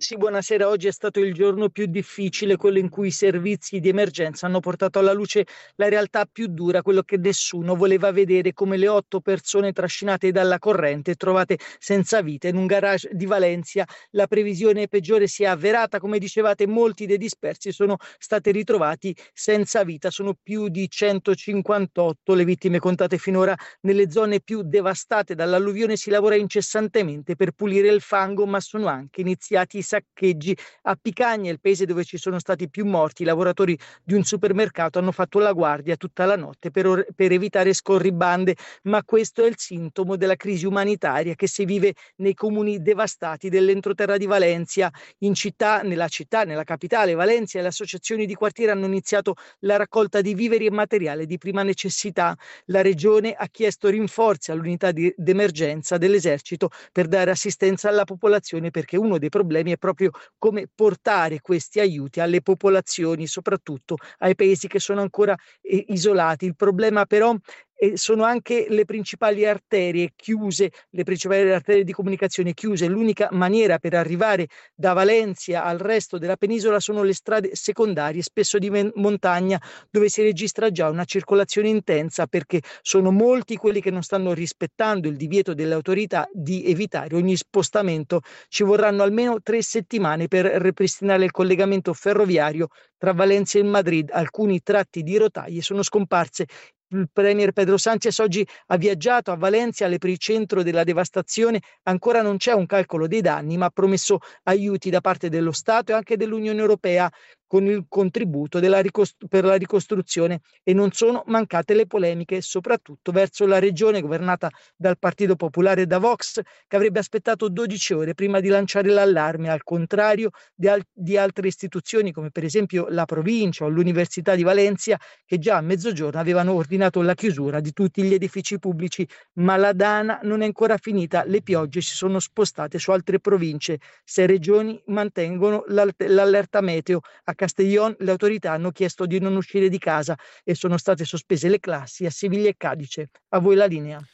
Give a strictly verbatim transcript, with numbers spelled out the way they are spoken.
Sì, buonasera. Oggi è stato il giorno più difficile, quello in cui i servizi di emergenza hanno portato alla luce la realtà più dura, quello che nessuno voleva vedere, come le otto persone trascinate dalla corrente e trovate senza vita in un garage di Valencia. La previsione peggiore si è avverata, come dicevate, molti dei dispersi sono stati ritrovati senza vita. Sono più di centocinquantotto le vittime contate finora nelle zone più devastate dall'alluvione. Si lavora incessantemente per pulire il fango, ma sono anche iniziati i saccheggi. A Picagna, il paese dove ci sono stati più morti, i lavoratori di un supermercato hanno fatto la guardia tutta la notte per, or- per evitare scorribande, ma questo è il sintomo della crisi umanitaria che si vive nei comuni devastati dell'entroterra di Valencia. In città, nella città, nella capitale, Valencia, le associazioni di quartiere hanno iniziato la raccolta di viveri e materiale di prima necessità. La regione ha chiesto rinforzi all'unità di d'emergenza dell'esercito per dare assistenza alla popolazione, perché uno dei problemi è proprio come portare questi aiuti alle popolazioni, soprattutto ai paesi che sono ancora eh, isolati. Il problema però eh, sono anche le principali arterie chiuse, le principali arterie di comunicazione chiuse. L'unica maniera per arrivare da Valencia al resto della penisola sono le strade secondarie, spesso di montagna, dove si registra già una circolazione intensa, perché sono molti quelli che non stanno rispettando il divieto delle autorità di evitare ogni spostamento. Ci vorranno almeno tre settimane per ripristinare il collegamento ferroviario tra Valencia e Madrid. Alcuni tratti di rotaie sono scomparse. Il premier Pedro Sánchez oggi ha viaggiato a Valencia, all'epicentro della devastazione. Ancora non c'è un calcolo dei danni, ma ha promesso aiuti da parte dello Stato e anche dell'Unione Europea con il contributo della ricostru- per la ricostruzione, e non sono mancate le polemiche, soprattutto verso la regione governata dal Partito Popolare e da Vox, che avrebbe aspettato dodici ore prima di lanciare l'allarme, al contrario di, al- di altre istituzioni come per esempio la provincia o l'Università di Valencia, che già a mezzogiorno avevano ordinato la chiusura di tutti gli edifici pubblici. Ma la dana non è ancora finita, le piogge si sono spostate su altre province. Sei regioni mantengono l'allerta meteo. A Castellón le autorità hanno chiesto di non uscire di casa e sono state sospese le classi a Siviglia e Cadice. A voi la linea.